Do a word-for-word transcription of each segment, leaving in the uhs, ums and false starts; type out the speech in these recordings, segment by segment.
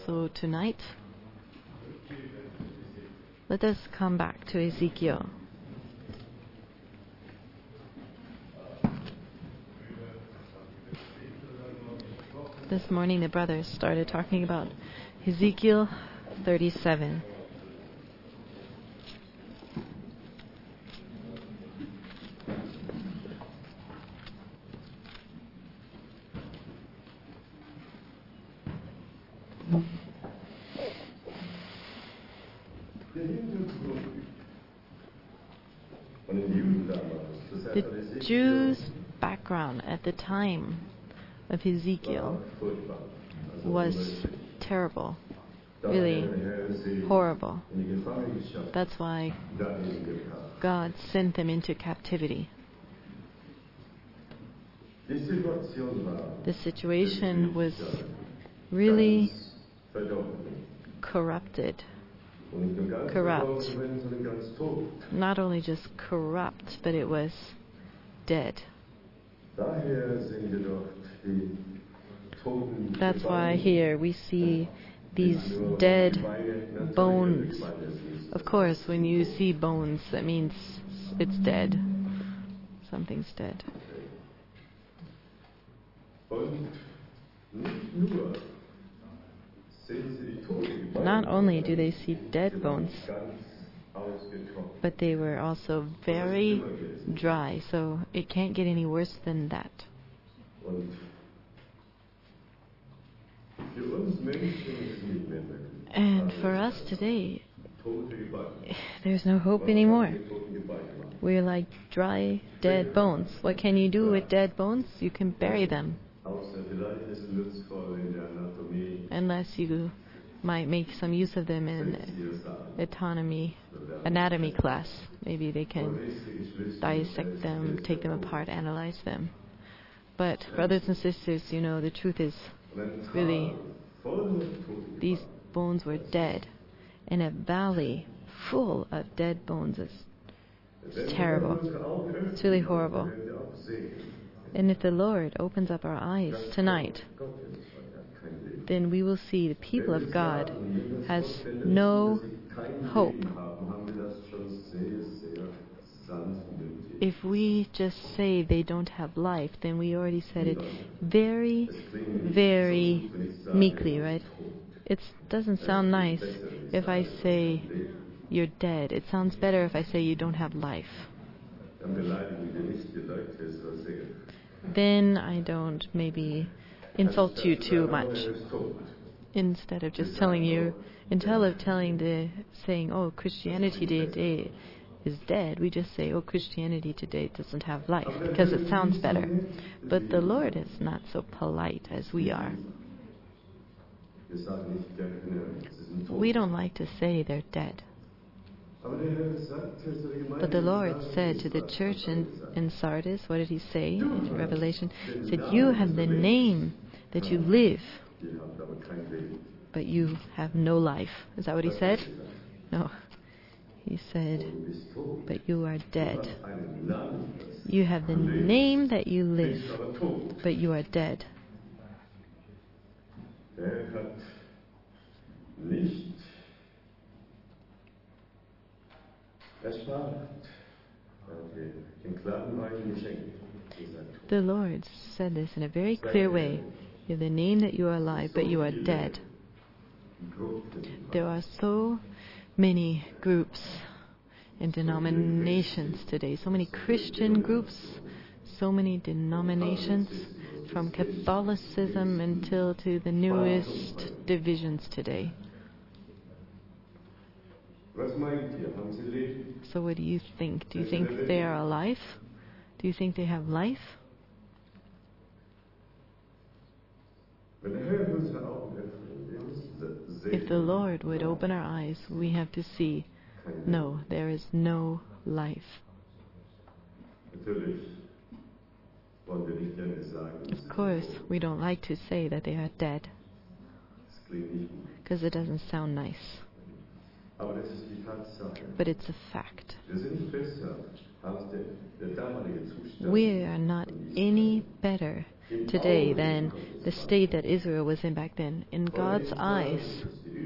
So tonight, let us come back to Ezekiel. This morning the brothers started talking about Ezekiel thirty-seven. The Jews' background at the time of Ezekiel was terrible, really horrible. That's why God sent them into captivity. The situation was really corrupted. Corrupt. Not only just corrupt, but it was dead. That's why here we see these dead bones. Of course, when you see bones, that means it's dead. Something's dead. Not only do they see dead bones, but they were also very dry, so it can't get any worse than that. And for us today, there's no hope anymore. We're like dry, dead bones. What can you do with dead bones? You can bury them. Unless you might make some use of them in autonomy, anatomy class. Maybe they can dissect them, take them apart, analyze them. But brothers and sisters, you know, the truth is really these bones were dead. And a valley full of dead bones is it's terrible. It's really horrible. And if the Lord opens up our eyes tonight, then we will see the people of God has no hope. If we just say they don't have life, then we already said it very, very meekly, right? It doesn't sound nice if I say you're dead. It sounds better if I say you don't have life. Then I don't maybe insult you too much. Instead of just telling you, instead of telling the saying, oh, Christianity today is dead, we just say, oh, Christianity today doesn't have life, because it sounds better. But the Lord is not so polite as we are. We don't like to say they're dead. But the Lord said to the church in, in Sardis, what did he say in Revelation? He said, you have the name that you live, but you have no life. Is that what he said? No. He said, but you are dead. You have the name that you live, but you are dead. The Lord said this in a very clear way. You have the name that you are alive, but you are dead. There are so many groups and denominations today, so many Christian groups, so many denominations, from Catholicism until to the newest divisions today. So what do you think? Do you think they are alive? Do you think they have life? If the Lord would open our eyes, we have to see, no, there is no life. Of course, we don't like to say that they are dead, because it doesn't sound nice. But it's a fact. We are not any better today than the state that Israel was in back then. In God's eyes,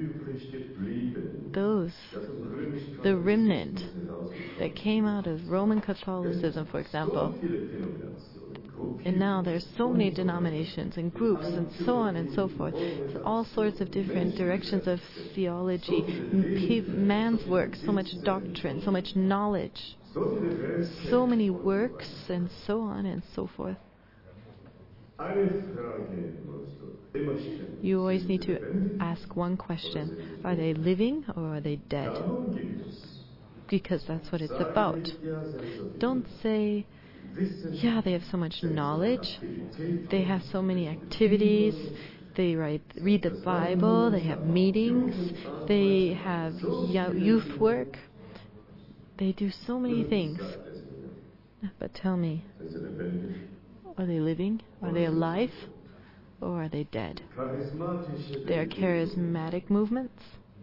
those, the remnant that came out of Roman Catholicism, for example, and now there's so many denominations and groups and so on and so forth, all sorts of different directions of theology, man's work, so much doctrine, so much knowledge, so many works, and so on and so forth. You always need to ask one question: are they living or are they dead? Because that's what it's about. Don't say, yeah, they have so much knowledge, they have so many activities, they write, read the Bible, they have meetings, they have youth work, they do so many things. But tell me, are they living? Are they alive? Or are they dead? They are charismatic movements.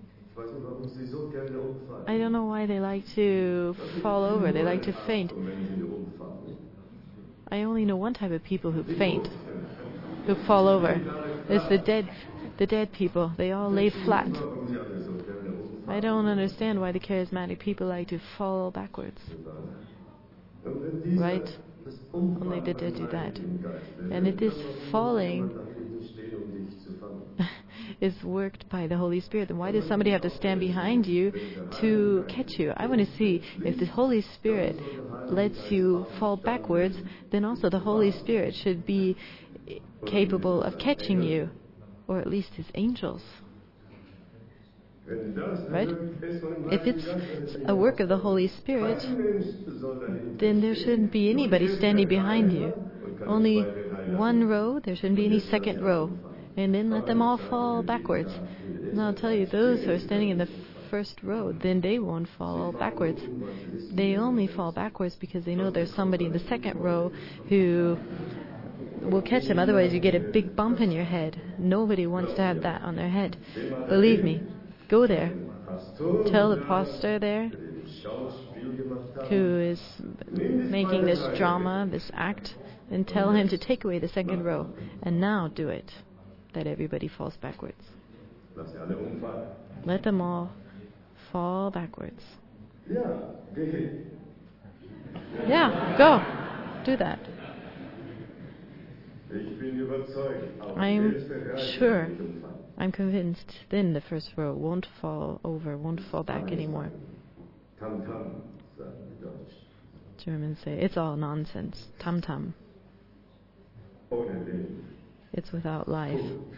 I don't know why they like to fall over. They like to faint. I only know one type of people who faint, who fall over. It's the dead, the dead people. They all lay flat. I don't understand why the charismatic people like to fall backwards. Right? Only the dead do that. And it is falling is worked by the Holy Spirit. Then why does somebody have to stand behind you to catch you? I want to see if the Holy Spirit lets you fall backwards, then also the Holy Spirit should be capable of catching you, or at least his angels. Right? If it's a work of the Holy Spirit, then there shouldn't be anybody standing behind you. Only one row, there shouldn't be any second row. And then let them all fall backwards. And I'll tell you, those who are standing in the first row, then they won't fall backwards. They only fall backwards because they know there's somebody in the second row who will catch them. Otherwise, you get a big bump in your head. Nobody wants to have that on their head. Believe me. Go there. Tell the pastor there who is making this drama, this act, and tell him to take away the second row. And now do it. That everybody falls backwards. Let them all fall backwards. Yeah, go. Do that. I'm sure, I'm convinced, then the first row won't fall over, won't fall back anymore. Germans say, it's all nonsense. Tam-tam. It's without life.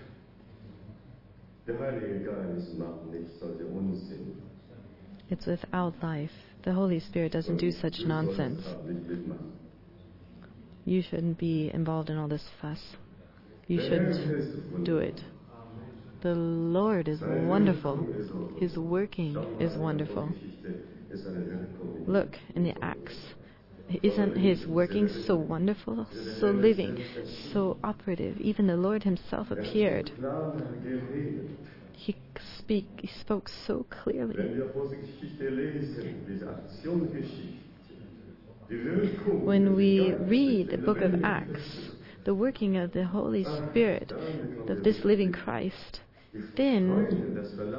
It's without life. The Holy Spirit doesn't do such nonsense. You shouldn't be involved in all this fuss. You shouldn't do it. The Lord is wonderful. His working is wonderful. Look in the Acts. Isn't his working so wonderful, so living, so operative? Even the Lord himself appeared. He speak, he spoke so clearly. When we read the book of Acts, the working of the Holy Spirit, of this living Christ, then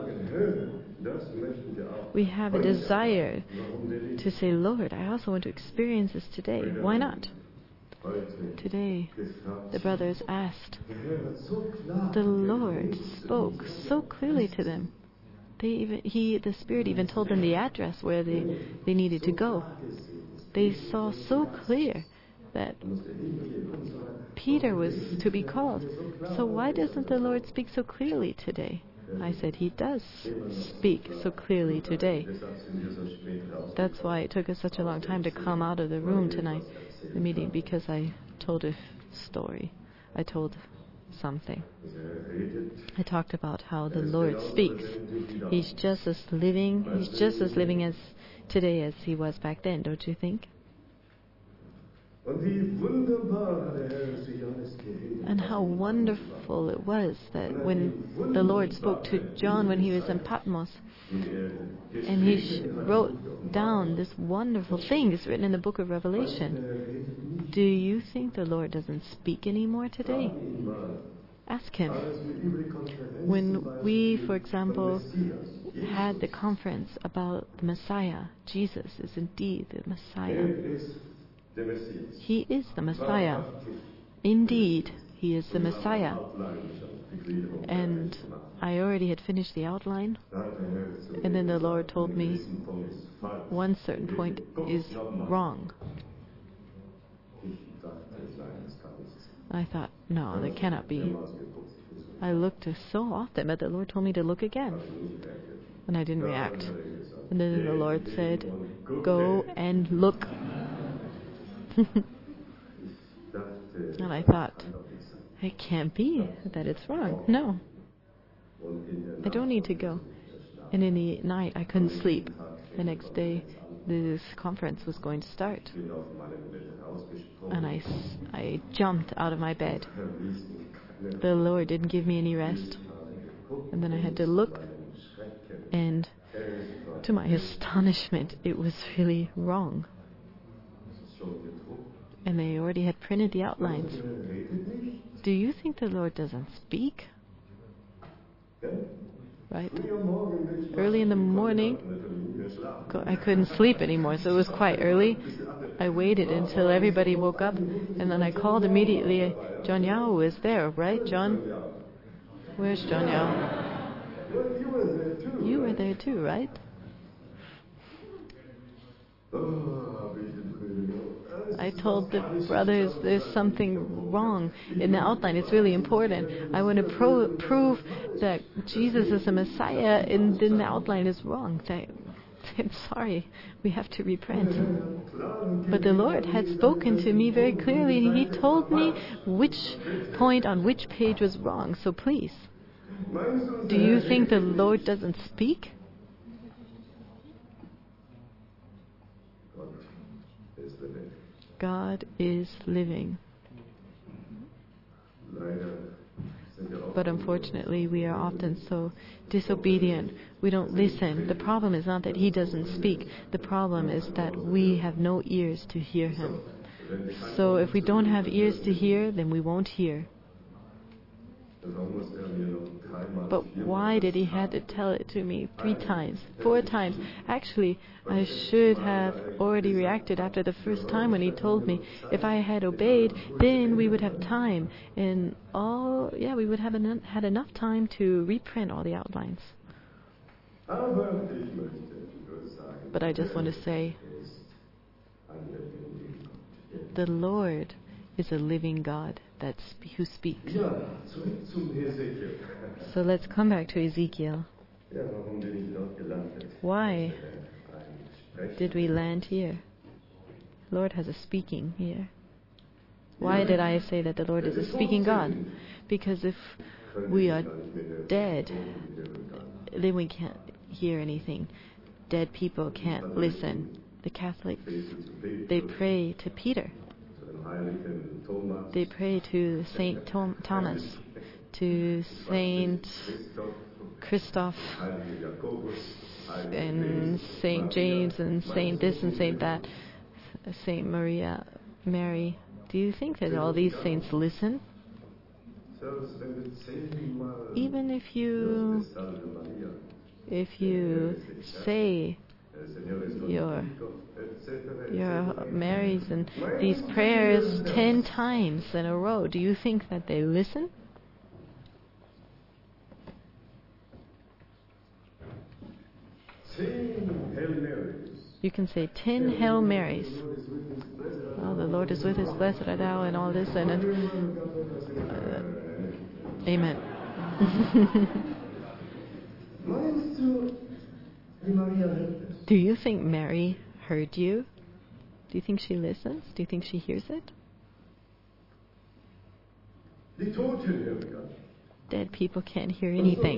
we have a desire to say, Lord, I also want to experience this today. Why not? Today, the brothers asked. The Lord spoke so clearly to them. They even, he, the Spirit even told them the address where they, they needed to go. They saw so clear that Peter was to be called. So why doesn't the Lord speak so clearly today? I said, He does speak so clearly today. That's why it took us such a long time to come out of the room tonight, the meeting, because I told a story. I told something. I talked about how the Lord speaks. He's just as living, He's just as living as today as He was back then, don't you think? And how wonderful it was that when the Lord spoke to John when he was in Patmos, and he sh- wrote down this wonderful thing that's written in the book of Revelation. Do you think the Lord doesn't speak anymore today? Ask him. When we, for example, had the conference about the Messiah, Jesus is indeed the Messiah. He is the Messiah. Indeed, he is the Messiah. And I already had finished the outline. And then the Lord told me one certain point is wrong. I thought, no, that cannot be. I looked so often, but the Lord told me to look again. And I didn't react. And then the Lord said, go and look. And I thought, it can't be that it's wrong. No. I don't need to go. And in the night, I couldn't sleep. The next day, this conference was going to start. And I, I jumped out of my bed. The Lord didn't give me any rest. And then I had to look. And to my astonishment, it was really wrong. And they already had printed the outlines. Do you think the Lord doesn't speak? Right? Early in the morning, I couldn't sleep anymore, so it was quite early. I waited until everybody woke up, and then I called immediately. John Yao was there, right, John? Where's John Yao? You were there too, right? I told the brothers there's something wrong in the outline. It's really important. I want to pro- prove that Jesus is the Messiah, and then the outline is wrong. I, I'm sorry, we have to reprint. But the Lord had spoken to me very clearly, and He told me which point on which page was wrong. So please, do you think the Lord doesn't speak? God is living. But unfortunately, we are often so disobedient. We don't listen. The problem is not that He doesn't speak. The problem is that we have no ears to hear Him. So if we don't have ears to hear, then we won't hear. But why did He have to tell it to me three times, four times? Actually, I should have already reacted after the first time when He told me. If I had obeyed, then we would have time. And all, yeah, we would have en- had enough time to reprint all the outlines. But I just want to say, the Lord is a living God that sp- who speaks. So let's come back to Ezekiel. Why did we land here? Lord has a speaking here. Why did I say that the Lord is a speaking God? Because if we are dead, then we can't hear anything. Dead people can't listen. The Catholics, they pray to Peter. They pray to Saint Tom- Thomas, to Saint Christoph, and Saint James, and Saint this and Saint that, Saint Maria, Mary. Do you think that all these saints listen? Even if you, if you say your your Marys and these prayers ten times in a row, do you think that they listen? You can say ten Hail Marys. Oh, the Lord is with us, blessed art thou, and all this, and uh, amen. Do you think Mary heard you? Do you think she listens? Do you think she hears it? Dead people can't hear anything.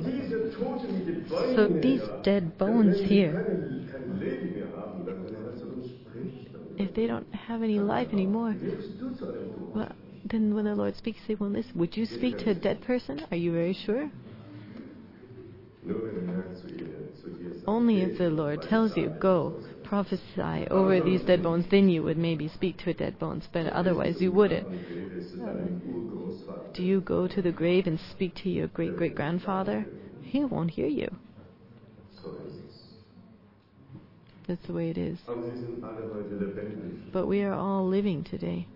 So these dead bones here, if they don't have any life anymore, well, then when the Lord speaks, they won't listen. Would you speak to a dead person? Are you very sure? Only if the Lord tells you, go, prophesy over these dead bones, then you would maybe speak to a dead bones, but otherwise you wouldn't. Uh, do you go to the grave and speak to your great-great-grandfather? He won't hear you. That's the way it is. But we are all living today.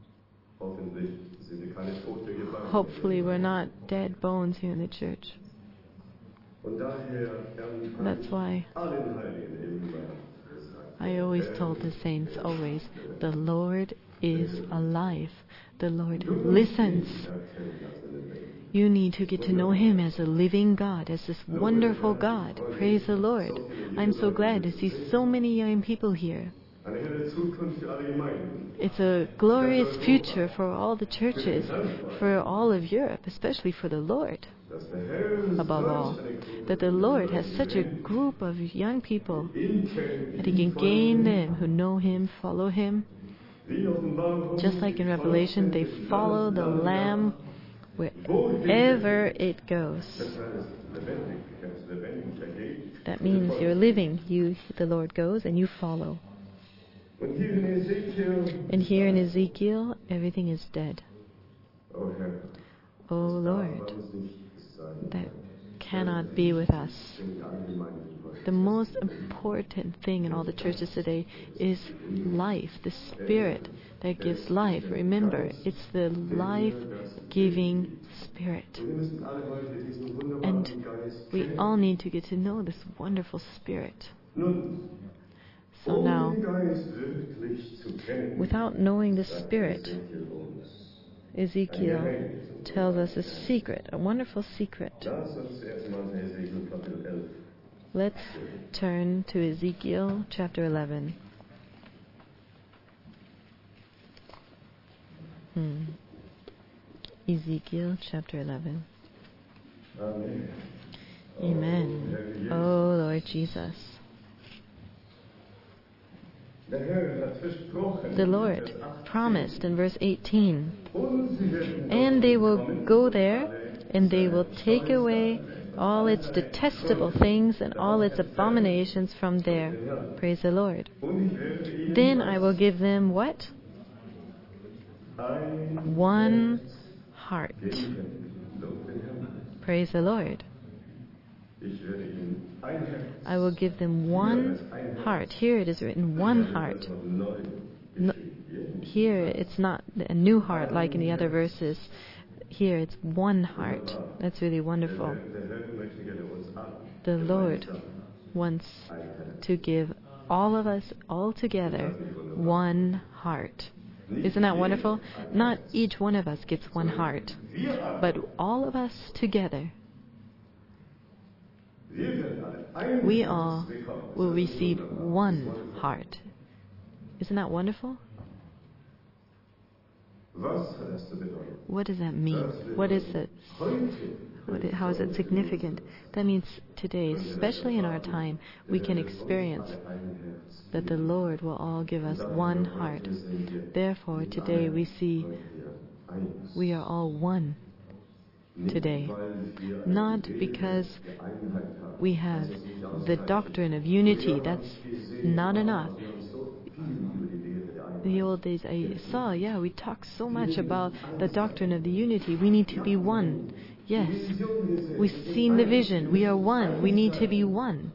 Hopefully we're not dead bones here in the church. That's why I always told the saints, always, the Lord is alive. The Lord listens. You need to get to know Him as a living God, as this wonderful God. Praise the Lord. I'm so glad to see so many young people here. It's a glorious future for all the churches, for all of Europe, especially for the Lord. Above all, that the Lord has such a group of young people that He can gain them who know Him, follow Him. Just like in Revelation, they follow the Lamb wherever it goes. That means you're living. You, the Lord goes and you follow. And here in Ezekiel, everything is dead. Oh Lord, that cannot be with us. The most important thing in all the churches today is life, the Spirit that gives life. Remember, it's the life-giving Spirit. And we all need to get to know this wonderful Spirit. So now, without knowing the Spirit, Ezekiel tells us a secret, a wonderful secret. Let's turn to Ezekiel chapter eleven. Hmm. Ezekiel chapter eleven. Amen. Amen. Oh Lord Jesus. The Lord promised in verse eighteen, and they will go there, and they will take away all its detestable things and all its abominations from there. Praise the Lord. Then I will give them what? One heart. Praise the Lord. I will give them one heart. Here it is written, one heart. No, here it's not a new heart like in the other verses. Here it's one heart. That's really wonderful. The Lord wants to give all of us all together one heart. Isn't that wonderful? Not each one of us gets one heart, but all of us together. We all will receive one heart. Isn't that wonderful? What does that mean? What is it? What is, how is it significant? That means today, especially in our time, we can experience that the Lord will all give us one heart. Therefore, today we see we are all one today. Not because we have the doctrine of unity. That's not enough. The old days I saw, yeah, we talk so much about the doctrine of the unity. We need to be one. Yes, we've seen the vision. We are one. We need to be one.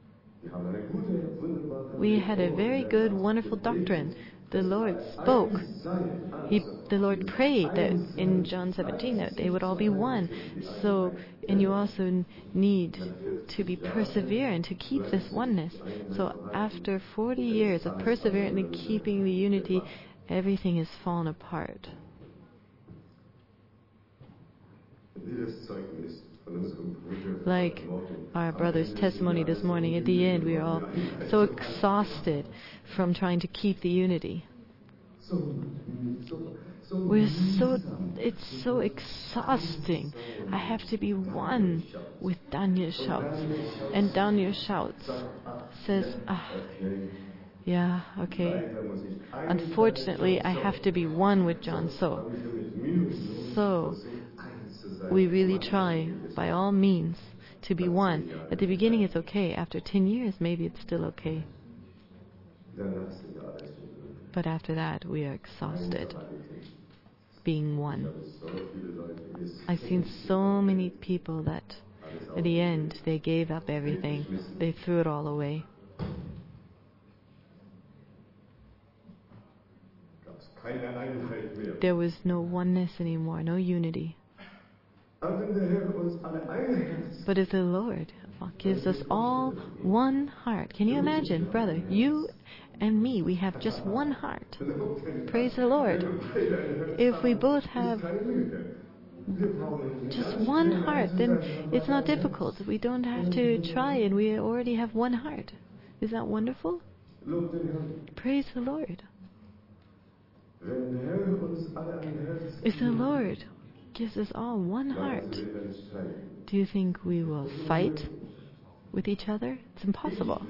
We had a very good, wonderful doctrine. The Lord spoke. He, the Lord prayed that in John seventeen that they would all be one. So, and you also need to be perseverant to keep this oneness. So after forty years of perseverance in keeping the unity, everything has fallen apart. Like our brother's testimony this morning, at the end we are all so exhausted from trying to keep the unity. We're so, it's so exhausting. I have to be one with Daniel shouts. And Daniel shouts, says, ah, Yeah, okay. Unfortunately, I have to be one with John So. So, we really try, by all means, to be one. At the beginning it's okay. After ten years, maybe it's still okay. But after that, we are exhausted being one. I've seen so many people that at the end, they gave up everything. They threw it all away. There was no oneness anymore, no unity. But if the Lord gives us all one heart, can you imagine, brother, you and me, we have just one heart. Praise the Lord. If we both have just one heart, then it's not difficult. We don't have to try, and we already have one heart. Is that wonderful? Praise the Lord. If the Lord gives us all one heart, do you think we will fight with each other? It's impossible.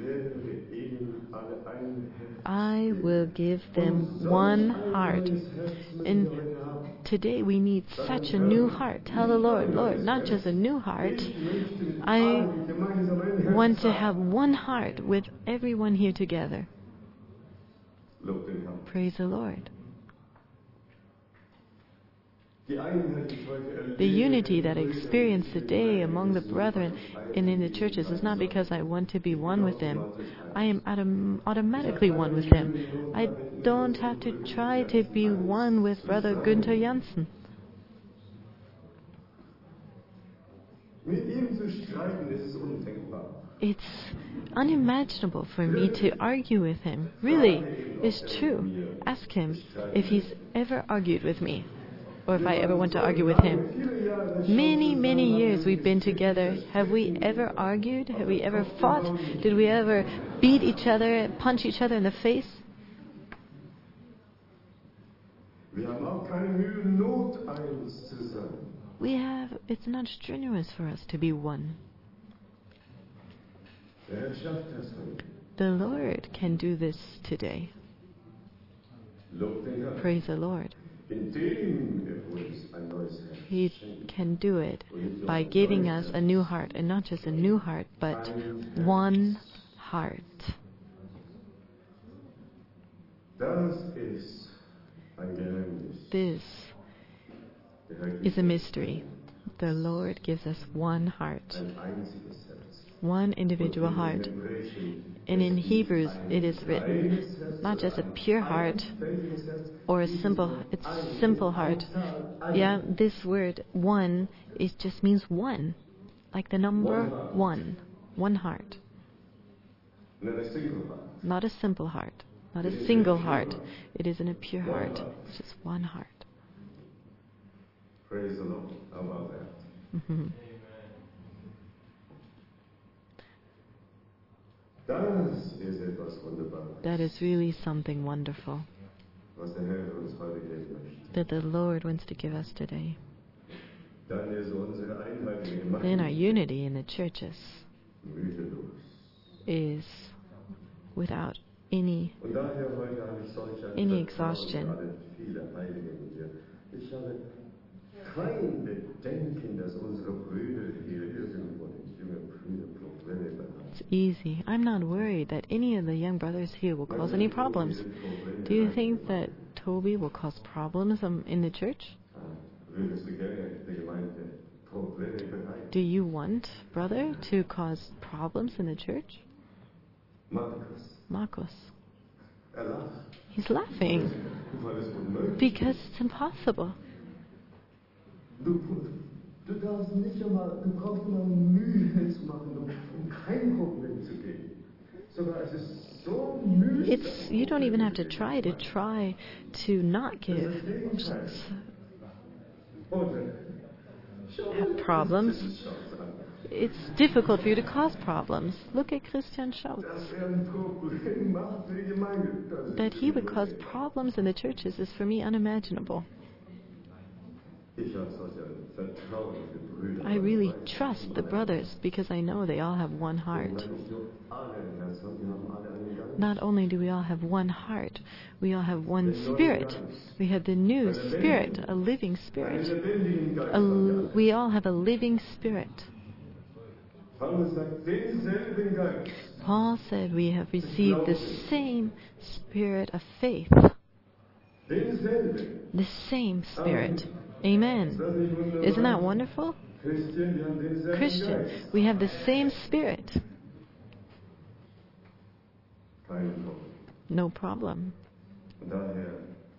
I will give them one heart. And today we need such a new heart. Tell the Lord, Lord, not just a new heart. I want to have one heart with everyone here together. Praise the Lord. The unity that I experience today among the brethren and in the churches is not because I want to be one with them. I am autom- automatically one with them. I don't have to try to be one with Brother Günther Janssen. It's unimaginable for me to argue with him. Really, it's true. Ask him if he's ever argued with me, or if I ever want to argue with him. Many, many years we've been together. Have we ever argued? Have we ever fought? Did we ever beat each other, punch each other in the face? We have, it's not strenuous for us to be one. The Lord can do this today. Praise the Lord. He can do it by giving us a new heart, and not just a new heart, but one heart. This is a mystery. The Lord gives us one heart, one individual heart. And in Hebrews it is written, not just a pure heart or a simple, it's simple heart. Yeah, this word one is just means one, like the number one, one heart. Not a simple heart, not a single heart. It is in a pure heart. It's just one heart. Praise the Lord. How about that? Mm-hmm. That is really something wonderful that the Lord wants to give us today. Then our unity in the churches is without any any exhaustion. It's easy. I'm not worried that any of the young brothers here will cause any problems. Do you think that Toby will cause problems um, in the church? Do you want, brother, to cause problems in the church? Marcus. He's laughing because it's impossible. Du darfst nicht einmal, du brauchst immer Mühe zu machen, um, um kein Problem zu gehen. Sogar es ist so mühsam. It's, you don't even have to try to try to not give have problems. It's difficult for you to cause problems. Look at Christian Schultz. That he would cause problems in the churches is for me unimaginable. vertraue auf die Brüder. I really trust the brothers because I know they all have one Wir heart. haben nicht nur alle ein Herz, sondern wir haben alle einen Geist. Not only do we all have one heart, we all have one spirit. We have the new spirit, a living Einen spirit. lebendigen Geist A haben wir l- alle. we all have a living spirit. Paulus sagt, denselben Geist. Paul said we have received the same spirit of faith. Denselben. The same spirit. Amen. Ist das nicht wunderbar? Isn't that wonderful? Christian, wir haben denselben Christian, Geist. we have the same spirit. Kein Problem. No problem. Und daher,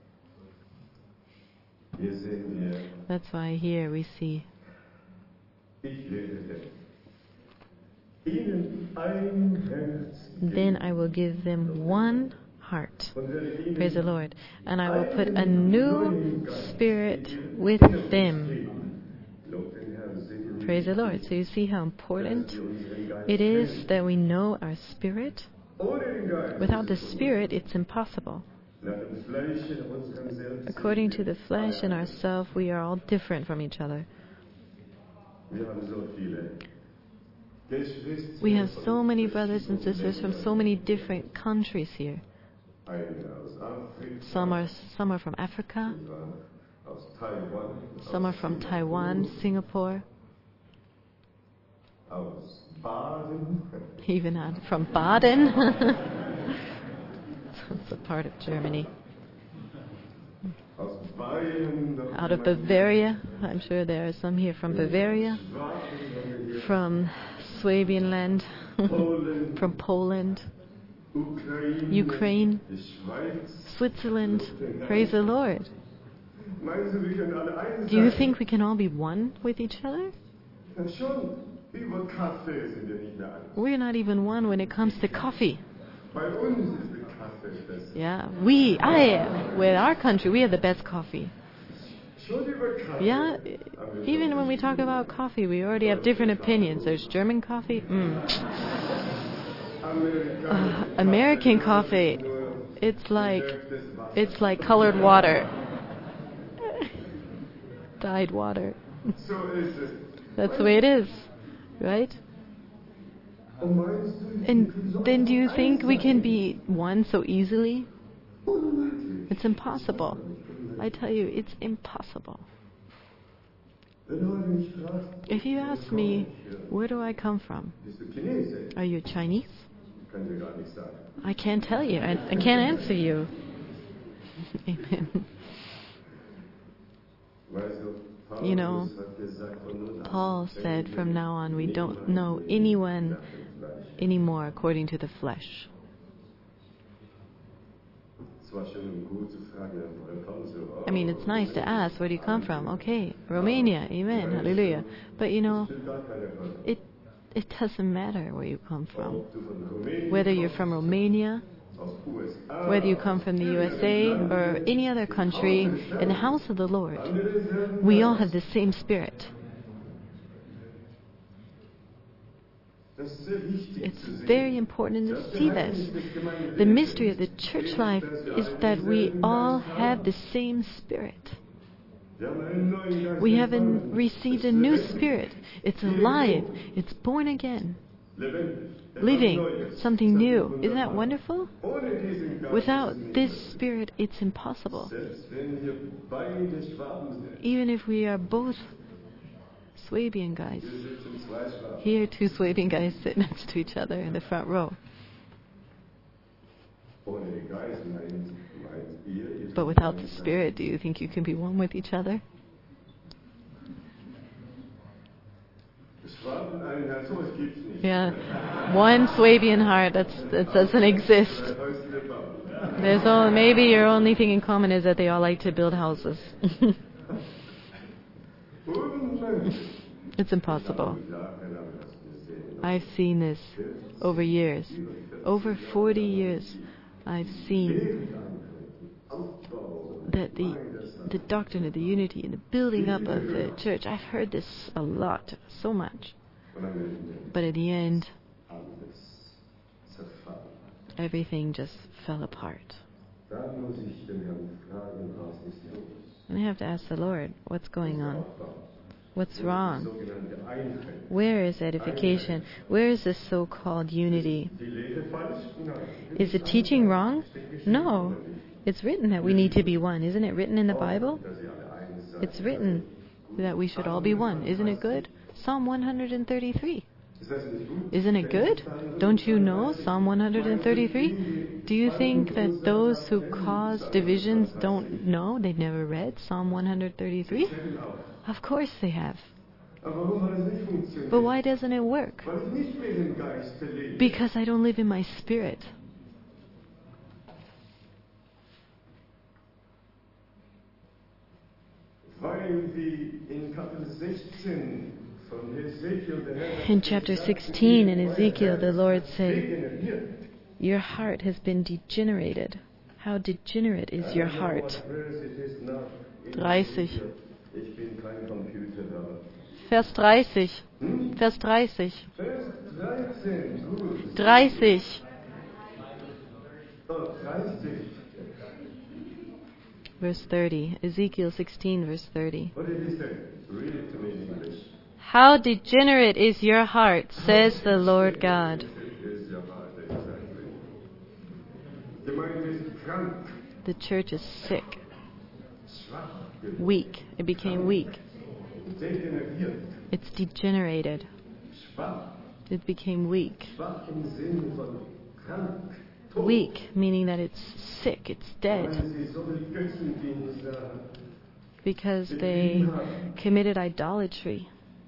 hier sehen wir, That's why here we see, ich werde ihnen ein Herz then geben I will give them one heart. und werde ihnen Praise the Lord. And I will put a einen new neuen Geist spirit geben, with den them. geben. Lob den Herrn, segne ihn. Praise the Lord. So you see how important Dass wir unseren Geist it is kennen. that we know our spirit. Ohne den Geist Without the ist es spirit, it's impossible. nach dem Fleisch in unserem Selbst According to the sind wir flesh and alle. ourself, we are all different from each other. Wir haben so viele Geschwister We have von so many brothers and verschiedenen sisters from Ländern. so many different countries here. Einige aus Afrika, Some are some are from Africa, andere aus Taiwan, some are aus from Singapur, Taiwan, Singapore, aus Baden, even out from Baden. It's a part of Germany. aus Bayern, da Out of Bavaria, I'm sure there are some here from Bavaria, Schwaben, from Swabianland, Polen, from Poland, Ukraine, Ukraine, die Schweiz. Switzerland. Praise the Lord. Meinst du, wir können alle eins Do you sein? think we can all be one with each other? Ja, schon. Über Kaffee sind wir nicht mehr eins. We're not even one when it comes to coffee. Bei uns ist der Kaffee besser. Yeah, we, I, with our country, we have the best coffee. Schon über Kaffee. Yeah, haben wir even schon when we talk about coffee, we already have different opinions. There's German coffee. Mm. Amerikanische Uh, American coffee, nur it's like, gedrücktes Wasser. it's like colored water. Dyed water. So ist es. That's the way it is, right? Und meinst du, wir And können so then do you eins think we sein? can be one so easily? Unmöglich. It's impossible. I tell you, it's impossible. Wenn du heute mich fragst, If you ask me, where do I come from? bist du Chinese? Are you Chinese? Kann dir gar nicht sagen. I can't tell you. I, I can't answer you. Amen. Weißt du, Paulus You know, hat gesagt, von nun an Paul werden said, wir from now on, we don't niemanden know sehen anyone nach dem Fleisch. anymore according to the flesh. Es war schön und gut zu fragen, ja, woher kommst du? Oh, I mean, it's nice to ask, where do you come from? Okay, Romania, amen, hallelujah. But you know, spielt gar keine Rolle. it it doesn't matter where you come from. Ob du von Rumänien Whether you're kommst, from Romania, aus U S A, whether you come from the U S A or any other country, in the house of the Lord, haben wir denselben we all Geist. have the same spirit. Das ist sehr wichtig It's zu sehen. very important to Das see Geheimnis this. des Gemeindelebens The mystery of the ist, church life dass wir is alle that we denselben all Geist have haben. the same spirit. Wir haben einen neuen Geist We have empfangen. an, received Es a ist new lebendig, spirit. It's alive. It's born again, lebendig, etwas living, Neues. something Das ist new. wunderbar. Isn't that wonderful? Ohne diesen Geist Without ist es nicht this möglich. spirit, it's impossible. Selbst wenn wir beide Schwaben sind. Even if we are both Swabian guys. Hier sitzen zwei Schwaben. Here, two Swabian guys sit next to each other in the front row. Ohne den Geist meint, meint ihr, ihr But without the spirit, do you think you can be one with each other? Schwaben, ein Herz, sowas gibt's nicht. Yeah, one Swabian heart. That's that doesn't exist. Zwei Häuser bauen. There's all maybe your only thing in common is that they all like to build houses. Unmöglich. It's impossible. Ja, Herr Name, das wir sehen. I've seen this over years. Over forty years, I've seen that the the doctrine of the unity and the building up of the church. I've heard this a lot, so much. Und am Ende But at the end, alles zerfallen. everything just fell apart. Da muss ich den Herrn fragen, was ist los? And I have to ask the Lord, what's going on? What's wrong? Where is edification? Where is this so-called unity? Is the teaching wrong? No. It's written that we need to be one. Isn't it written in the Bible? It's written that we should all be one. Isn't it good? Psalm one hundred thirty-three. Isn't it good? Don't you know Psalm one hundred thirty-three? Do you think that those who cause divisions don't know? They've never read Psalm one hundred thirty-three? Of course they have. But why doesn't it work? Because I don't live in my spirit. In chapter sixteen in Ezekiel, the Lord said, your heart has been degenerated. How degenerate is your heart? thirty. Vers thirty. Vers thirty. thirty. Verse thirty. Ezekiel sixteen, verse thirty. What did he say? Read it to me in English. How degenerate is your heart, says the Lord God. The church is sick, weak. It became weak. It's degenerated. It became weak. Weak, meaning that it's sick, it's dead. Because they committed idolatry.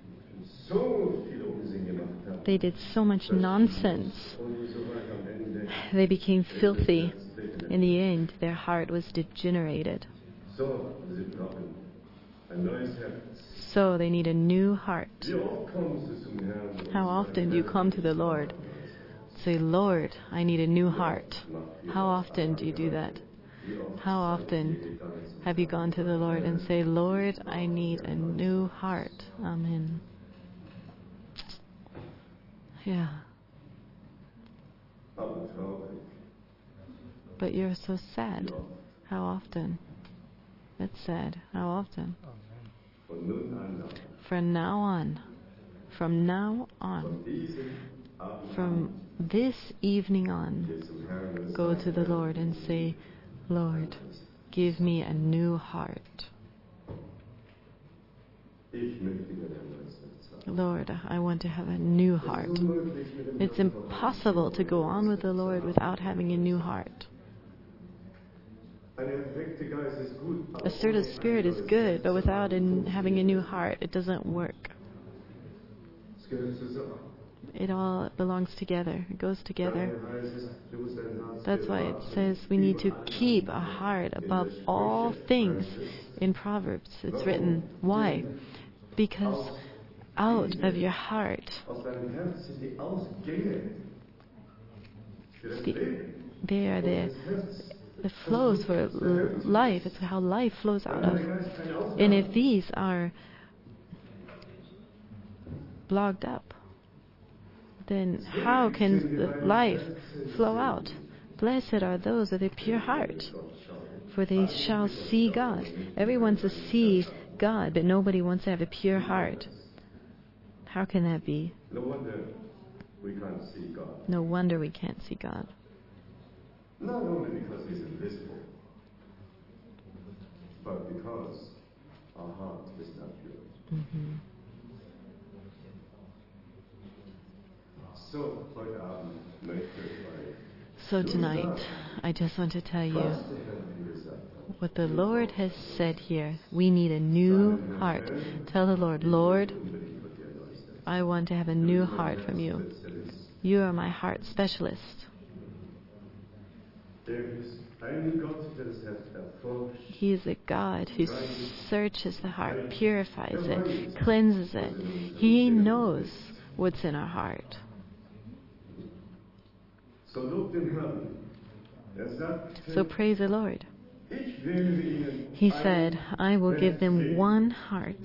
They did so much nonsense. They became filthy. In the end, their heart was degenerated. So they need a new heart. How often do you come to the Lord? Say, Lord, I need a new heart. How often do you do that? How often have you gone to the Lord and say, Lord, I need a new heart? Amen. Yeah. But you're so sad. How often? That's sad. How often? From now on. From now on. From this evening on, go to the Lord and say, Lord, give me a new heart. Lord, I want to have a new heart. It's impossible to go on with the Lord without having a new heart. A assertive spirit is good, but without in having a new heart, it doesn't work. It all belongs together. It goes together. That's why it says we need to keep a heart above all things in Proverbs. It's written. Why? Because out of your heart, the, they are the, the flows for life. It's how life flows out of. And if these are blocked up, then how can the life flow out? Blessed are those with a pure heart, for they shall see God. Everyone wants to see God, but nobody wants to have a pure heart. How can that be? No wonder we can't see God. No wonder we can't see God. Not only because He's invisible, but because our heart is not pure. Mm-hmm. So, so tonight, I just want to tell you what the Lord has said here. We need a new heart. Tell the Lord, Lord, I want to have a new heart from you. You are my heart specialist. He is a God who searches the heart, purifies it, cleanses it. He knows what's in our heart. So praise the Lord. He said, I will give them one heart.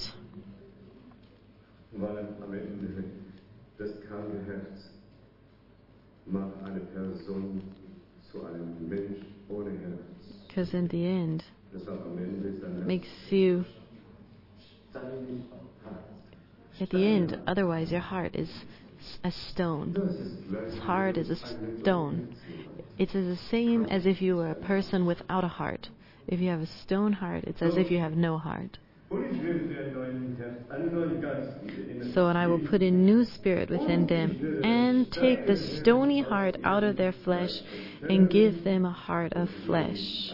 Because in the end, makes you At the end, otherwise your heart is a stone. It's hard as a stone. It's the same as if you were a person without a heart. If you have a stone heart, it's as if you have no heart. So, and I will put a new spirit within them, and take the stony heart out of their flesh, and give them a heart of flesh.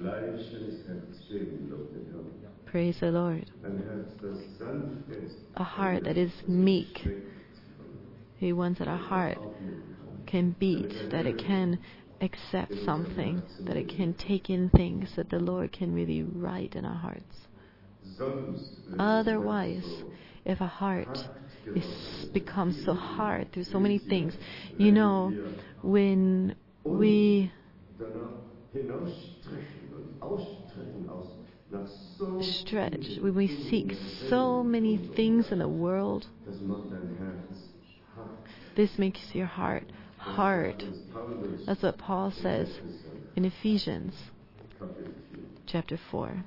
Praise the Lord. A heart that is meek. He wants that our heart can beat, that it can accept something, that it can take in things, that the Lord can really write in our hearts. Otherwise, if a heart is becomes so hard through so many things, you know, when we stretch, when we seek so many things in the world, this makes your heart hard. That's what Paul says in Ephesians chapter four.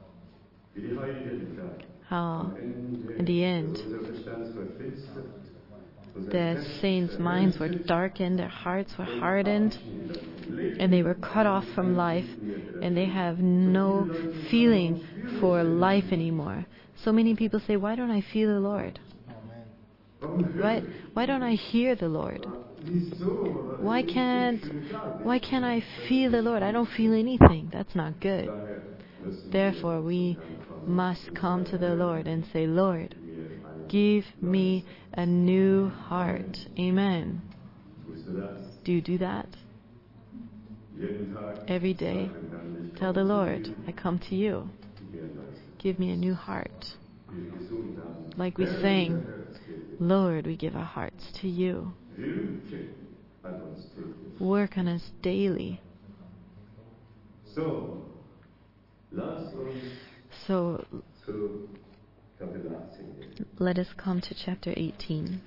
How, in the end, the saints' minds were darkened, their hearts were hardened, and they were cut off from life, and they have no feeling for life anymore. So many people say, why don't I feel the Lord? Why, why don't I hear the Lord? Why can't, why can't I feel the Lord? I don't feel anything. That's not good. Therefore, we must come to the Lord and say, Lord, give me a new heart. Amen. Do you do that? Every day, tell the Lord, I come to you. Give me a new heart. Like we sang, Lord, we give our hearts to you. Work on us daily. So, let us come to chapter eighteen.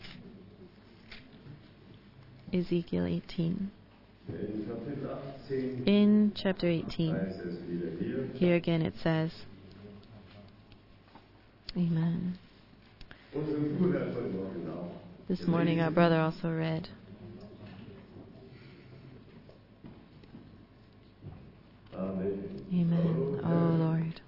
Ezekiel eighteen. In chapter eighteen, here again it says, Amen. This morning our brother also read. Amen. Oh Lord.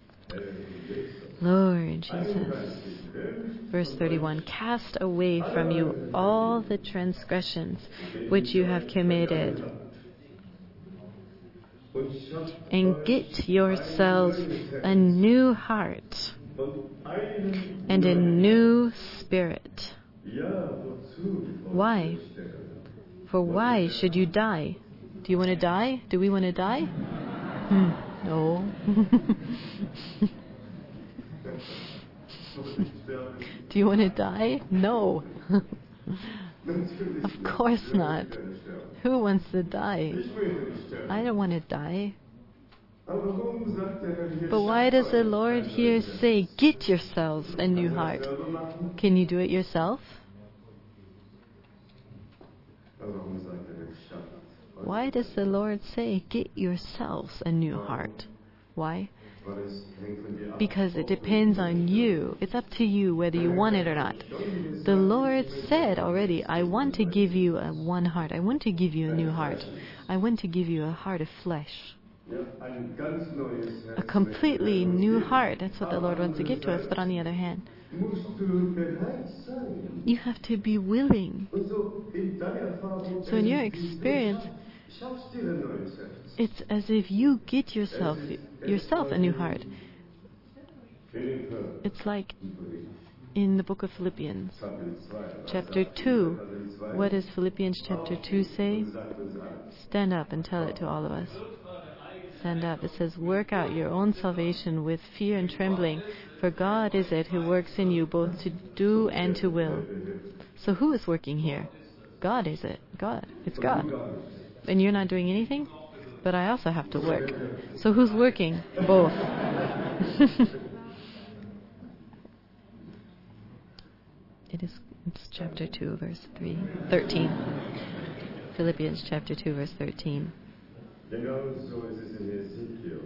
Lord Jesus. Verse thirty-one. Cast away from you all the transgressions which you have committed, and get yourselves a new heart and a new spirit. Why? For why should you die? Do you want to die? Do we want to die? Hmm. No. Do you want to die? No. Of course not. Who wants to die? I don't want to die. But why does the Lord here say, get yourselves a new heart? Can you do it yourself? Why does the Lord say, get yourselves a new heart? Why? Because it depends on you. It's up to you whether you want it or not. The Lord said already, I want to give you a one heart. I want to give you a new heart. I want to give you a heart of flesh. A completely new heart. That's what the Lord wants to give to us. But on the other hand, you have to be willing. So in your experience, it's as if you get yourself yourself a new heart. It's like in the book of Philippians, chapter two. What does Philippians chapter two say? Stand up and tell it to all of us. Stand up. It says, work out your own salvation with fear and trembling, for God is it who works in you both to do and to will. So who is working here? God is it. God. It's God. And you're not doing anything? But I also have to work. So who's working? Both. It is it's chapter two, verse three, thirteen. Philippians chapter two, verse thirteen.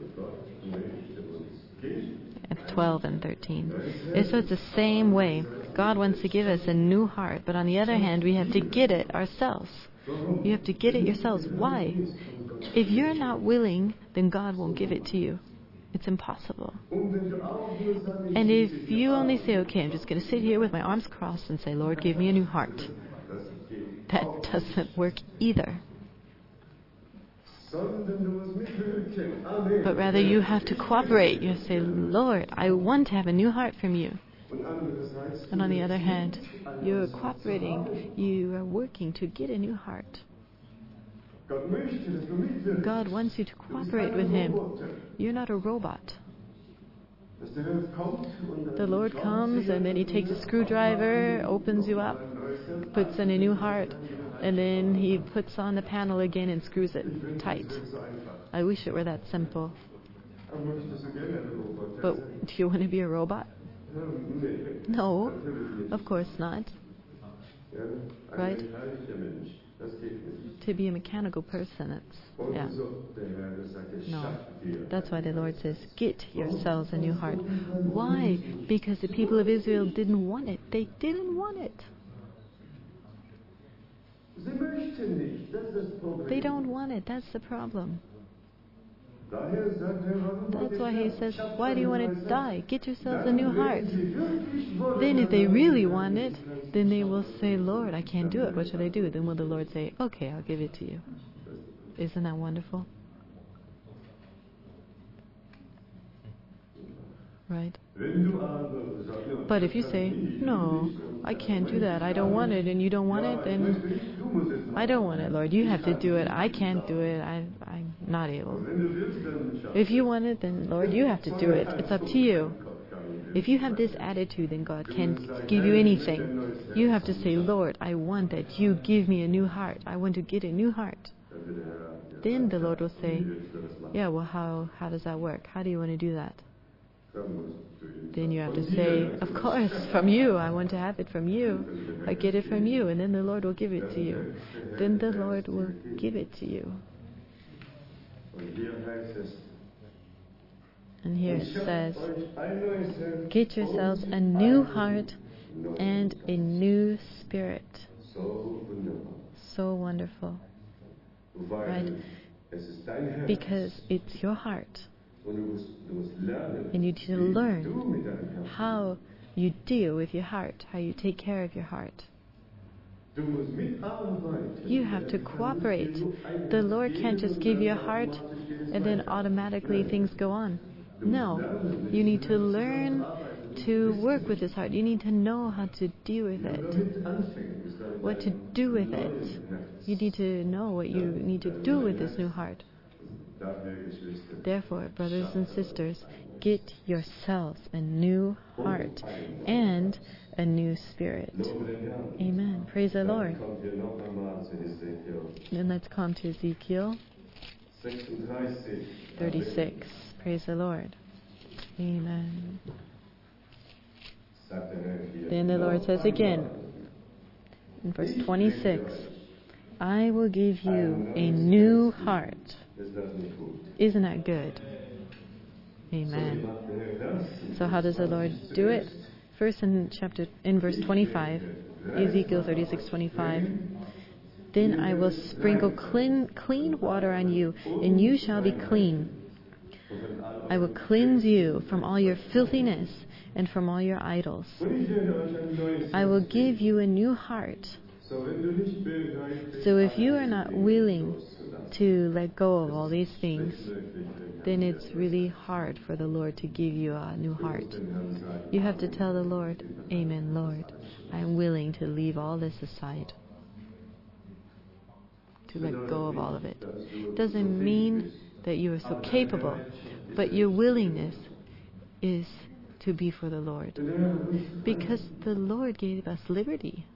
At twelve and thirteen. So it's the same way. God wants to give us a new heart, but on the other hand, we have to get it ourselves. You have to get it yourselves. Why? If you're not willing, then God won't give it to you. It's impossible. And if you only say, okay, I'm just going to sit here with my arms crossed and say, Lord, give me a new heart, that doesn't work either. But rather you have to cooperate. You have to say, Lord, I want to have a new heart from you. And on the other hand, you're cooperating, you are working to get a new heart. God wants you to cooperate with Him. You're not a robot. The Lord comes and then He takes a screwdriver, opens you up, puts in a new heart, and then He puts on the panel again and screws it tight. I wish it were that simple. But do you want to be a robot? No, of course not. Right? To be a mechanical person, it's, yeah. No. That's why the Lord says, get yourselves a new heart. Why? Because the people of Israel didn't want it. They didn't want it. They don't want it. That's the problem. That's why He says, why do you want to die? Get yourselves a new heart. Then if they really want it, then they will say, Lord, I can't do it. What should I do? Then will the Lord say, okay, I'll give it to you. Isn't that wonderful? Right? But if you say, no, I can't do that, I don't want it, and you don't want it, then I don't want it, Lord. You have to do it. I can't do it. I, I'm not able. If you want it, then Lord, you have to do it. It's up to you. If you have this attitude, then God can't give you anything. You have to say, Lord, I want that you give me a new heart. I want to get a new heart. Then the Lord will say, yeah, well, how, how does that work? How do you want to do that? Then you have to say, of course, from you. I want to have it from you. I get it from you. And then the Lord will give it to you. Then the Lord will give it to you. And here it says, get yourselves a new heart and a new spirit. So wonderful. Right? Because it's your heart. And you need to learn how you deal with your heart, how you take care of your heart. You have to cooperate. The Lord can't just give you a heart and then automatically things go on. No, you need to learn to work with this heart. You need to know how to deal with it, what to do with it. You need to know what you need to do with this new heart. Therefore, brothers and sisters, get yourselves a new heart and a new spirit. Amen. Praise the Lord. Then let's come to Ezekiel thirty-six. Praise the Lord. Amen. Then the Lord says again, in verse twenty-six, I will give you a new heart. Isn't that good? Amen. So how does the Lord do it? First in chapter in verse twenty-five, Ezekiel thirty-six twenty-five. Then I will sprinkle clean, clean water on you, and you shall be clean. I will cleanse you from all your filthiness and from all your idols. I will give you a new heart. So if you are not willing to let go of all these things, then it's really hard for the Lord to give you a new heart. You have to tell the Lord, Amen, Lord, I am willing to leave all this aside, to let go of all of it. Doesn't mean that you are so capable, but your willingness is to be for the Lord, because the Lord gave us liberty.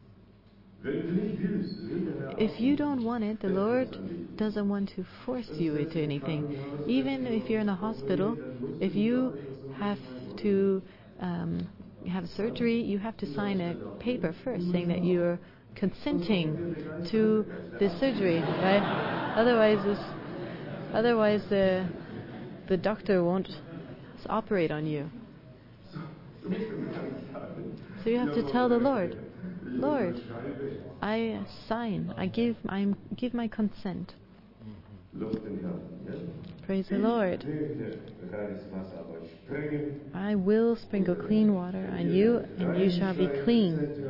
If you don't want it, the Lord doesn't want to force you into anything. Even if you're in a hospital, if you have to um, have surgery, you have to sign a paper first saying that you're consenting to the surgery, right? Otherwise, this, otherwise the the doctor won't operate on you. So you have to tell the Lord, Lord, I sign, I give, I give my consent. Praise the Lord. I will sprinkle clean water on you, and you shall be clean.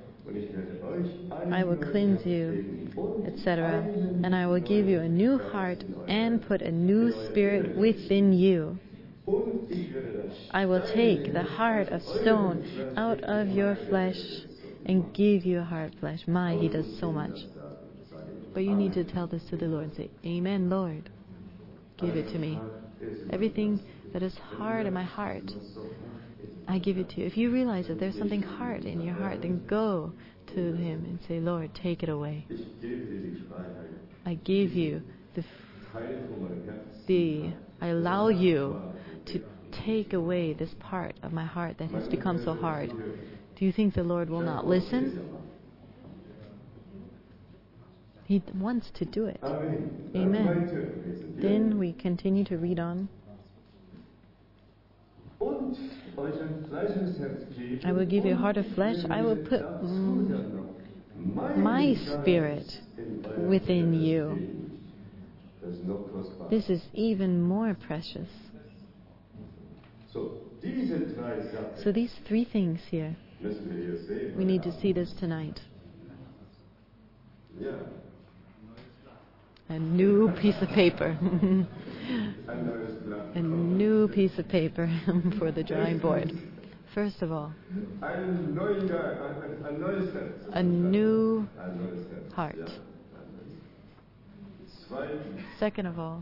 I will cleanse you, et cetera. And I will give you a new heart and put a new spirit within you. I will take the heart of stone out of your flesh and give you a heart of flesh. My, He does so much. But you need to tell this to the Lord and say, Amen, Lord. Give it to me. Everything that is hard in my heart, I give it to you. If you realize that there's something hard in your heart, then go to Him and say, Lord, take it away. I give you the, the I allow you to take away this part of my heart that has become so hard. Do you think the Lord will not listen? He wants to do it. Amen. Then we continue to read on. I will give you a heart of flesh. I will put mm, my spirit within you. This is even more precious. So these three things here, we need to see this tonight. A new piece of paper. A new piece of paper for the drawing board. First of all, a new heart. Second of all,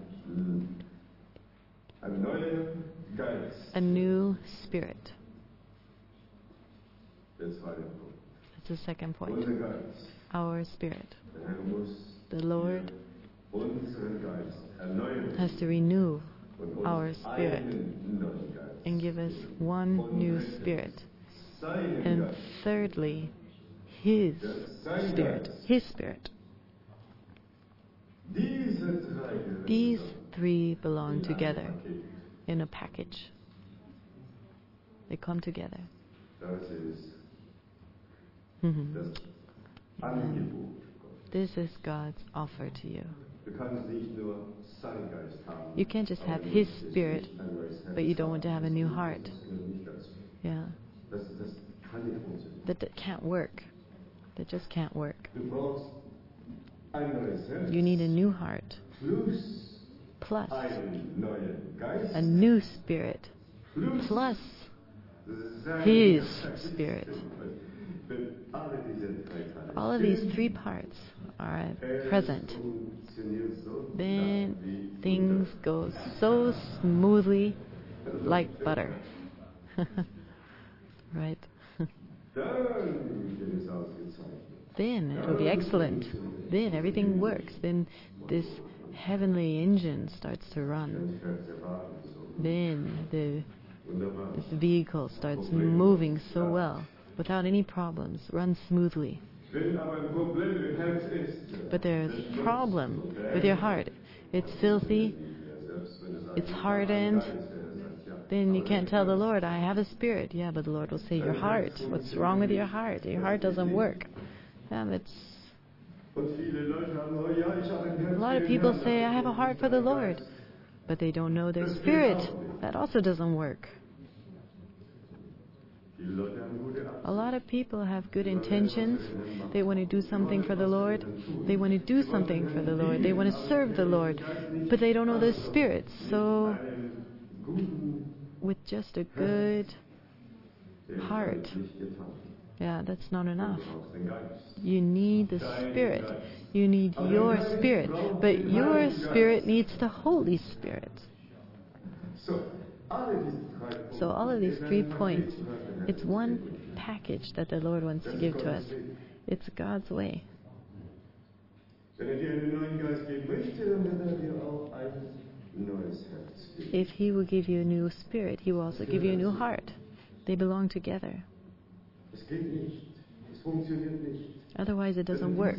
a new spirit. That's the second point. Our spirit. The Lord has to renew our spirit and give us one new spirit. And thirdly, His spirit. His spirit. These three belong together in a package. They come together. Mm-hmm. This is God's offer to you. You can't just have His spirit, but you don't want to have a new heart. Yeah. That, that can't work. That just can't work. You need a new heart. Plus a new spirit. Plus His spirit. All of these three parts are present. Then things go so smoothly like butter. Right? Then it'll be excellent. Then everything works. Then this heavenly engine starts to run. Then the this vehicle starts moving so well, without any problems, runs smoothly. But there's a problem with your heart. It's filthy. It's hardened. Then you can't tell the Lord, I have a spirit. Yeah, but the Lord will say, your heart. What's wrong with your heart? Your heart doesn't work. Yeah, it's... A lot of people say, I have a heart for the Lord. But they don't know their spirit. That also doesn't work. A lot of people have good intentions. They want to do something for the Lord. They want to do something for the Lord. They want to serve the Lord. But they don't know the Spirit. So, with just a good heart, yeah, that's not enough. You need the Spirit. You need your Spirit. But your Spirit needs the Holy Spirit. So all of these three points, it's one package that the Lord wants to give to us. It's God's way. If He will give you a new spirit, He will also give you a new heart. They belong together. Otherwise it doesn't work.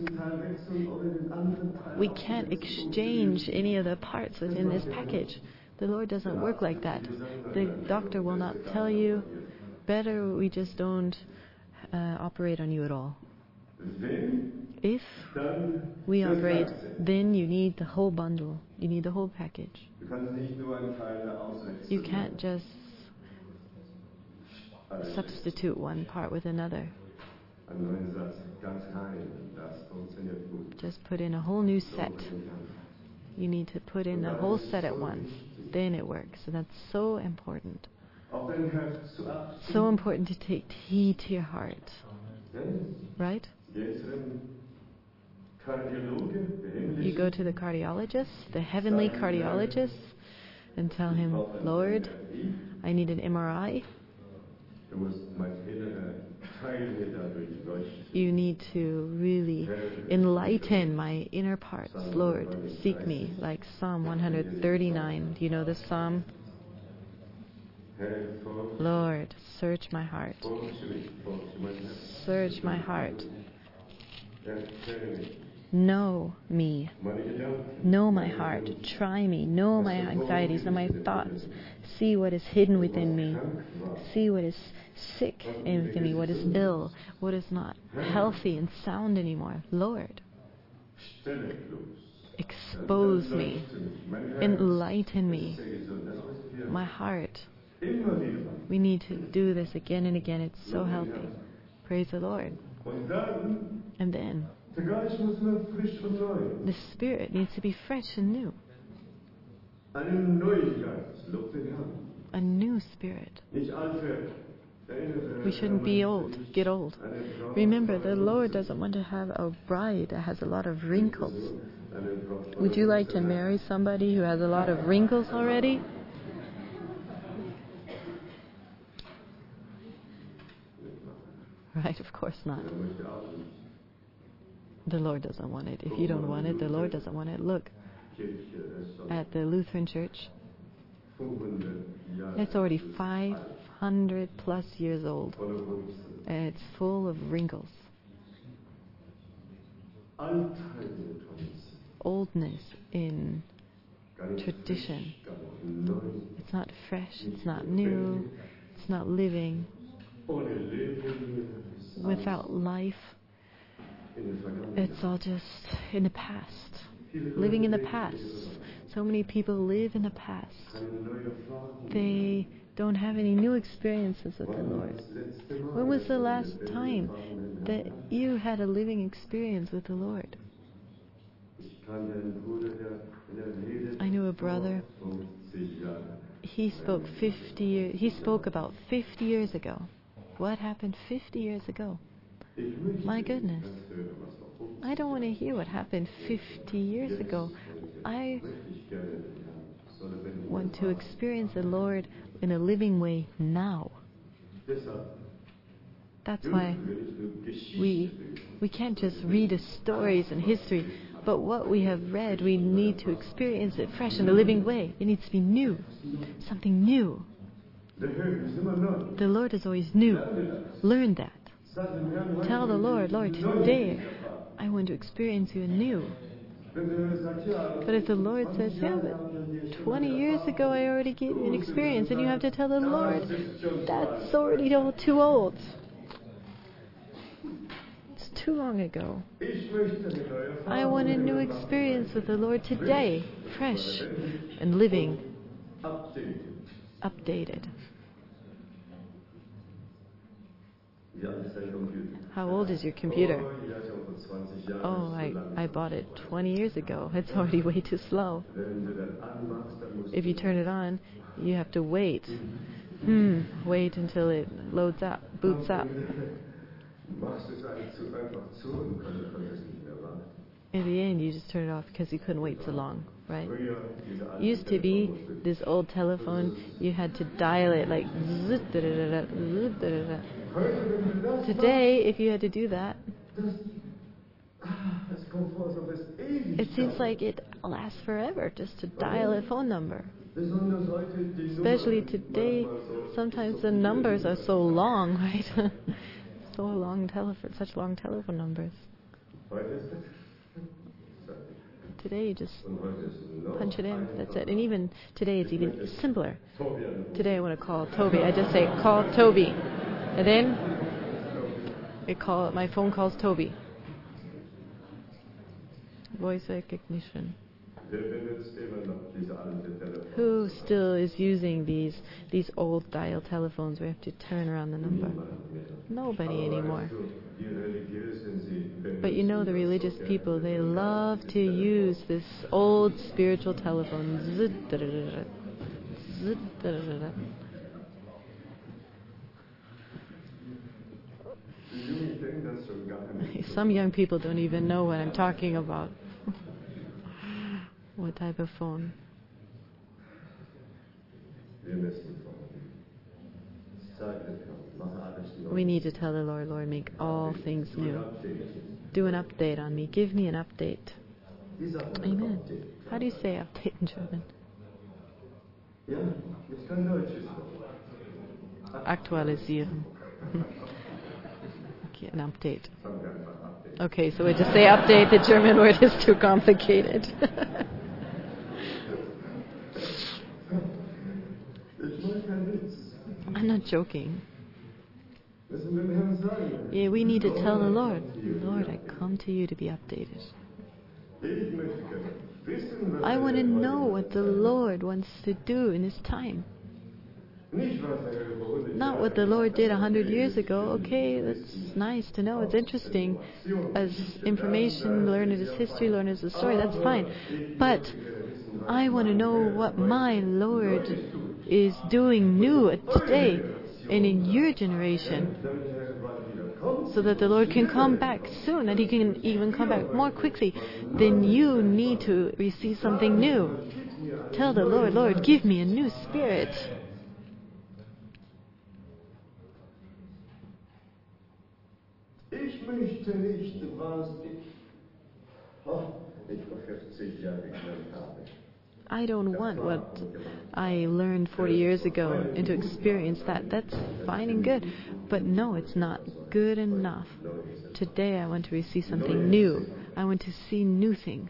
We can't exchange any of the parts within this package. The Lord doesn't work like that. The doctor will not tell you, better we just don't uh, operate on you at all. If we operate, then you need the whole bundle. You need the whole package. You can't just substitute one part with another. Just put in a whole new set. You need to put in the whole set at once. Then it works. So that's so important. So important to take heed to your heart. Right? You go to the cardiologist, the heavenly cardiologist, and tell him, Lord, I need an M R I. You need to really enlighten my inner parts. Lord, seek me, like Psalm one thirty-nine. Do you know this psalm? Lord, search my heart. Search my heart. Know me. Know my heart. Try me. Know my anxieties and my thoughts. See what is hidden within me. See what is sick within me. What is ill. What is not healthy and sound anymore. Lord, expose me. Enlighten me. My heart. We need to do this again and again. It's so healthy. Praise the Lord. And then the spirit needs to be fresh and new. A new spirit. We shouldn't be old, get old. Remember, the Lord doesn't want to have a bride that has a lot of wrinkles. Would you like to marry somebody who has a lot of wrinkles already? Right, of course not. The Lord doesn't want it. If you don't want it, the Lord doesn't want it. Look at the Lutheran Church. It's already five hundred plus years old. And it's full of wrinkles. Oldness in tradition. It's not fresh, it's not new, it's not living. Without life, it's all just in the past. Living in the past. So many people live in the past. They don't have any new experiences with the Lord. When was the last time that you had a living experience with the Lord? I knew a brother. He spoke fifty years. He spoke about fifty years ago. What happened fifty years ago? My goodness. I don't want to hear what happened fifty years ago. I want to experience the Lord in a living way now. That's why we we can't just read the stories and history, but what we have read, we need to experience it fresh in a living way. It needs to be new, something new. The Lord is always new. Learn that. Tell the Lord, Lord, today I want to experience you anew. But if the Lord says, yeah, but twenty years ago I already gave you an experience, and you have to tell the Lord, that's already too old. It's too long ago. I want a new experience with the Lord today, fresh and living, updated. How old is your computer? Oh, I, I bought it twenty years ago. It's already way too slow. If you turn it on, you have to wait. Hmm, wait until it loads up, boots up. In the end, you just turn it off because you couldn't wait so long, right? Used to be this old telephone, you had to dial it like zzz, da, da, da, da, zzz, da, da, da. Today, if you had to do that, it seems like it lasts forever just to dial a phone number. Especially today, sometimes the numbers are so long, right? so long telephone, such long telephone numbers. Today you just punch it in, that's it. And even today it's even simpler. Today I want to call Toby. I just say, call Toby. And then it call, my phone calls Toby. Voice recognition. Who still is using these these old dial telephones where you have to turn around the number? Nobody anymore. But you know, the religious people, they love to use this old spiritual telephone. Some young people don't even know what I'm talking about. What type of phone? We need to tell the Lord, Lord, make all things new. Do an update on me. Give me an update. Amen. How do you say update in German? Aktualisieren. Okay, an update. Okay, so we just say update. The German word is too complicated. I'm not joking. Yeah, we need to tell the Lord, Lord, I come to you to be updated. I want to know what the Lord wants to do in His time. Not what the Lord did a hundred years ago. Okay, that's nice to know. It's interesting as information, learn it as history, learn it as a story. That's fine. But I want to know what my Lord is doing new today and in your generation, so that the Lord can come back soon, and He can even come back more quickly. Then you need to receive something new. Tell the Lord, Lord, give me a new spirit. Ich möchte nicht, was ich, oh, ich vor vierzig Jahren gelernt habe. I don't want what I learned forty years ago and to experience that. That's fine and good. But no, it's not good enough. Today I want to receive something new. I want to see new things.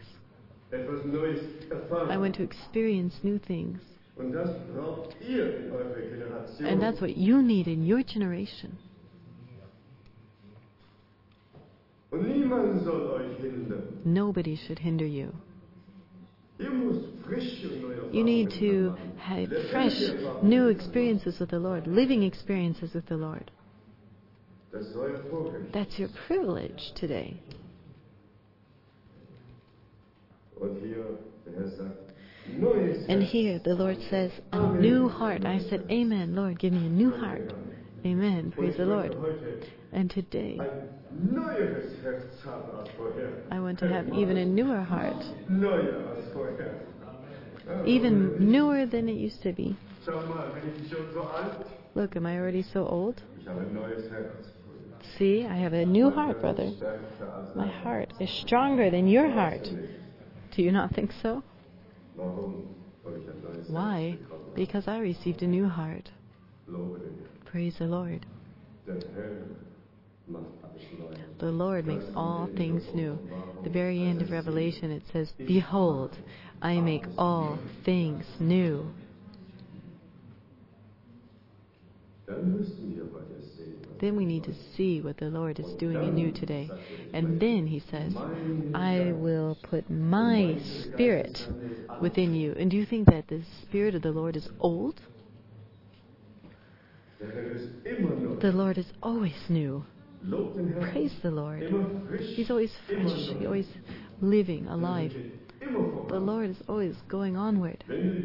I want to experience new things. And that's what you need in your generation. Nobody should hinder you. You need to have fresh, new experiences with the Lord, living experiences with the Lord. That's your privilege today. And here the Lord says, a new heart. I said, Amen, Lord, give me a new heart. Amen, praise the Lord. And today, I want to have even a newer heart. Even newer than it used to be. Look, am I already so old? See, I have a new heart, brother. My heart is stronger than your heart. Do you not think so? Why? Because I received a new heart. Praise the Lord. The Lord makes all things new. The very end of Revelation it says, behold, I make all things new. Then we need to see what the Lord is doing anew today. And then He says, I will put my spirit within you. And do you think that the Spirit of the Lord is old? The Lord is always new. Praise the Lord. He's always fresh. He's always living, alive. The Lord is always going onward.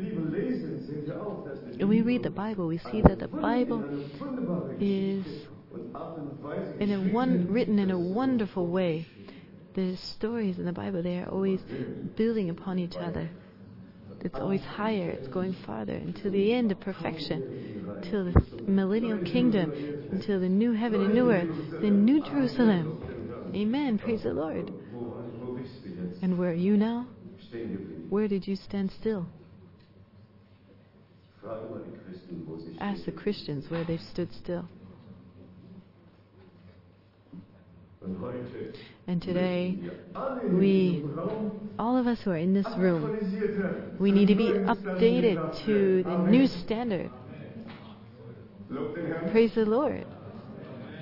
When we read the Bible, we see that the Bible is in a one, written in a wonderful way. The stories in the Bible, they are always building upon each other. It's always higher, it's going farther, until the end of perfection, till the millennial kingdom, until the new heaven and new earth, the new Jerusalem. Amen, praise the Lord. And where are you now? Where did you stand still? Ask the Christians where they've stood still. And today, we, all of us who are in this room, we need to be updated to the new standard. Praise the Lord.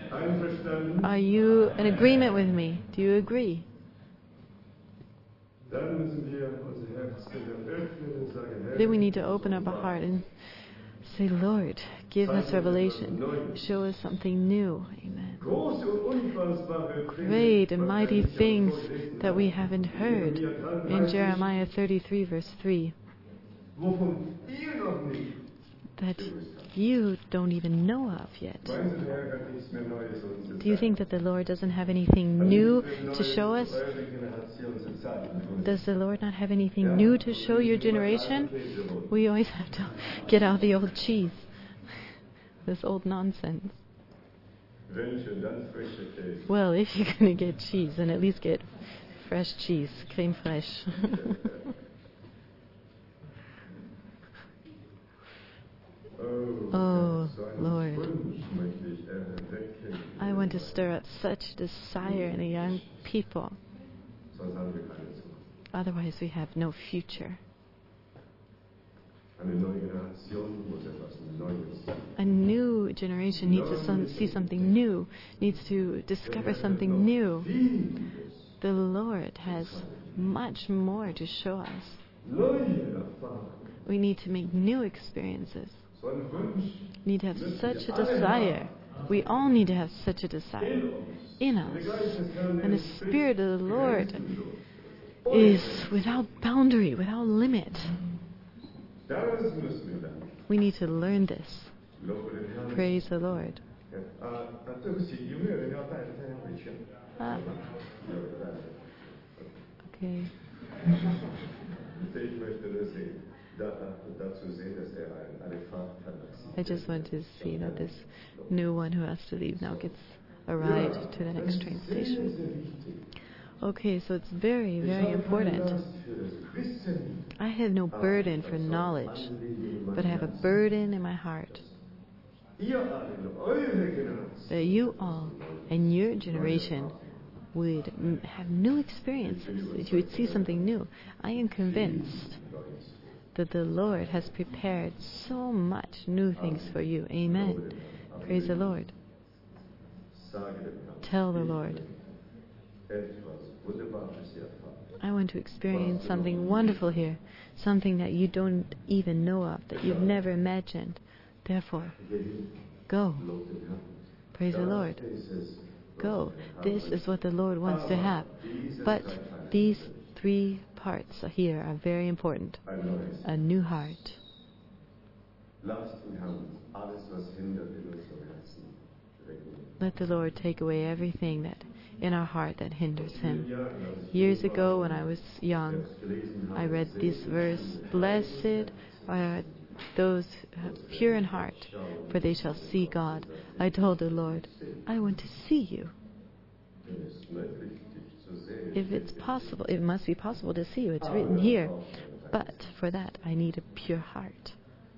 Einverstanden? Are you in agreement with me? Do you agree? Dann müssen wir unser Herz öffnen und sagen, Herr, Then we need to open up our heart and say, Lord, give us revelation. Show us something new. Amen. große und unfassbare Great and mighty things that we haven't heard. In Jeremiah thirty-three, verse three. wovon ihr noch nicht That you don't even know of yet. Meinen Sie, der Herr hat nichts mehr Neues uns zu Do you think that the Lord doesn't have anything new to show us? eure Generation zu zeigen? Does the Lord not have anything new to show your generation? We always have to get out the old cheese. This old nonsense. Wenn schon, dann frische Käse. Well, if you're going to get cheese, then at least get fresh cheese, crème fraîche. Oh, Lord. I want to stir up such desire in the young people. Otherwise, we have no future. A new generation needs to some, see something new, needs to discover something new. The Lord has much more to show us. We need to make new experiences. We need to have such a desire. We all need to have such a desire in us. And the Spirit of the Lord is without boundary, without limit. We need to learn this. Praise the Lord. Ah. Okay. I just want to see that this new one who has to leave now gets a ride to the next train station. Okay, so it's very, very important. I have no burden for knowledge, but I have a burden in my heart that you all and your generation would m- have new experiences, that you would see something new. I am convinced that the Lord has prepared so much new things for you. Amen. Praise the Lord. Tell the Lord, I want to experience something wonderful here, something that you don't even know of, that you've never imagined. Therefore, go. Praise the Lord. Go. This is what the Lord wants to have. But these three parts here are very important. A new heart. Let the Lord take away everything that in our heart that hinders Him. Years ago, when I was young, I read this verse: "Blessed are those pure in heart, for they shall see God." I told the Lord, I want to see you. If it's possible, it must be possible to see you. It's written here. But for that, I need a pure heart.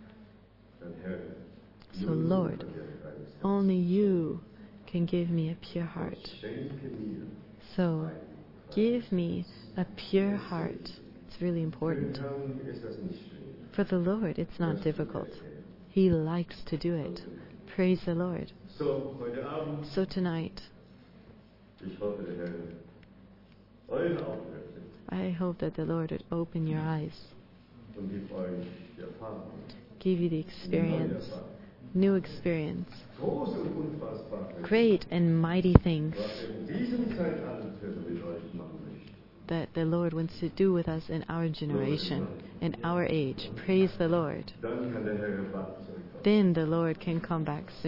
So, Lord, only you can give me a pure heart. So, give me a pure heart. It's really important. For the Lord, it's not difficult. He likes to do it. Praise the Lord. So tonight, I hope that the Lord would open your eyes, give you the experience, new experience, great and mighty things that the Lord wants to do with us in our generation, in our age. Praise the Lord. Then the Lord can come back soon.